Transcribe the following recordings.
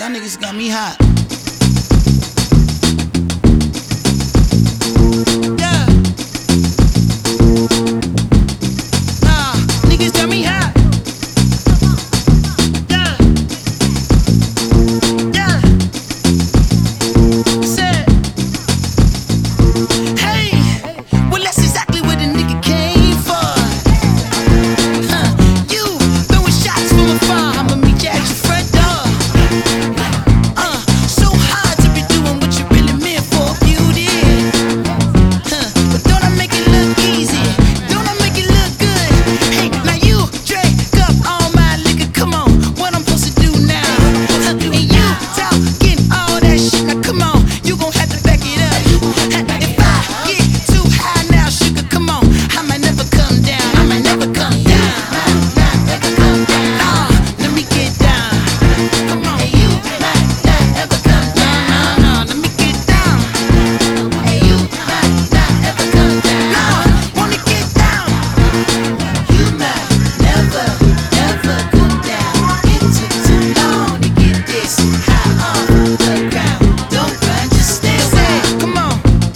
Y'all niggas got me hot. Yeah. Nah, niggas got me hot. Yeah. Yeah. Said, hey, well that's exactly what a nigga came for. You throwing shots from afar, I'ma meet you at your front door. So hard to be doing what you really meant for, beauty. But don't I make it look easy? Don't I make it look good? Hey, now you drink up all my liquor, come on, what I'm supposed to do now? And you talking all that shit, now come on, you gon' have to back it up. If I get too high now, sugar, come on, I might never come down, I might never come down. Let me get down. Come on, hey, you might not ever come down. No, let me get down. Hey, you might not ever come down. Wanna get down. You might never, ever come down. It took too long to get this high off the ground. Don't run, just stay away. Come on,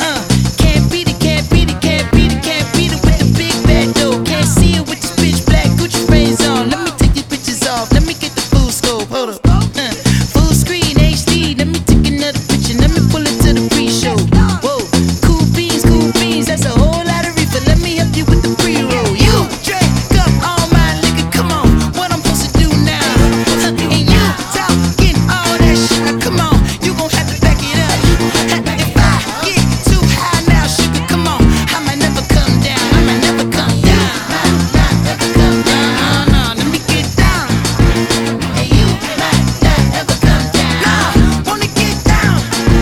can't beat it, can't beat it, can't beat it, can't beat it with the big bad dough. Can't see it with this bitch black Gucci frames on. Let me take these bitches off. Let me get the full scope. Hold up. Full screen HD. Let me take another picture. Let me pull it to the pre-show. Whoa, cool beans. That's a whole lot of reefer. Let me help you with the pre-roll. You drink up all my liquor. Come on, what I'm supposed to do now? And you talking all that shit. Now come on, you gon' have to back it up. If I get too high now, sugar, come on, I might never come down. I might never come down. Never come down. No, let me get down. Hey, you might not ever come down. Wanna get down.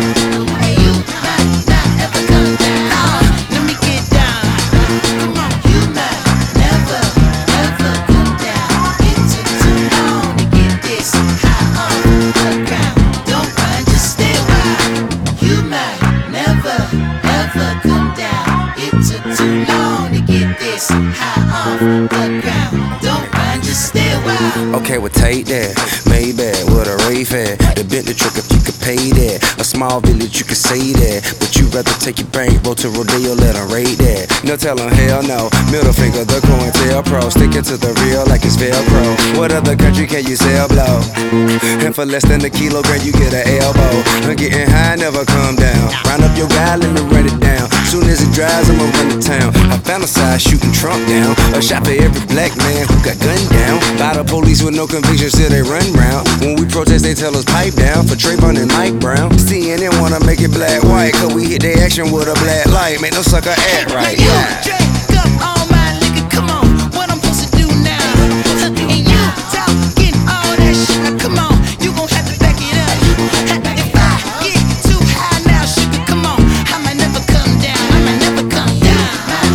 Hey, you might not ever come down. Let me get down. Come on, you might never, ever come down. It took too long to get this high off the ground. Don't run, just stay wild. You might never, ever come down. It took too long to get this high off the ground. Don't run, just stay wild. Okay, well take that, Maybach with a rave at. The Bentley truck if you could pay that. A small village you could say that, but you rather take your bankroll to Rodeo, let them rate that. No tell them hell no, middle finger the COINTELPRO. Stick it to the real like it's Velcro. What other country can you sell blow? And for less than a kilogram you get an elbow. I'm getting high, never come down. Round up your guy, let me run it down. Soon as it dries, I'ma run to town. I fantasize shooting Trump down. A shot for every black man who got gunned down. By the police with no conviction, still they run round. When we protest, they tell us pipe down. For Trayvon and Mike Brown. CNN wanna make it black white, cause we hit their action with a black light. Make no sucker act right. You drink up all my liquor, come on, what I'm supposed to do now? And you talking all that shit, now come on, you gon' have to back it up. If I get too high now, sugar, come on, I might never come down. I might never come down.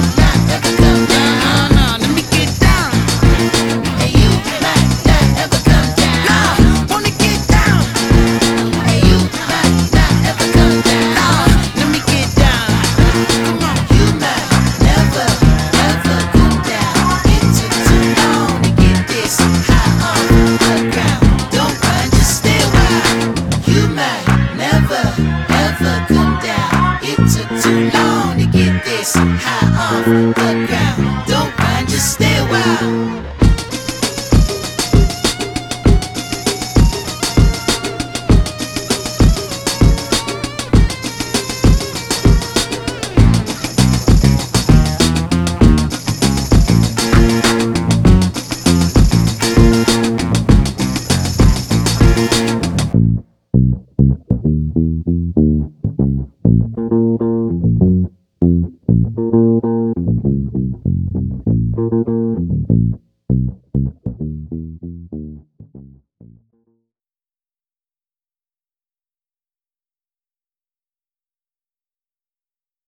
Never come down. No, let me get down. Hey, you might not ever come down. Wanna get down. Hey, you might not ever come down. Let me get down. Come on, you might never, ever come down. It took too long to get this high off the ground. Don't run, just stay wild. You might never, ever come down. It took too long to get this high off the ground. Don't run, just stay wild. Thank you.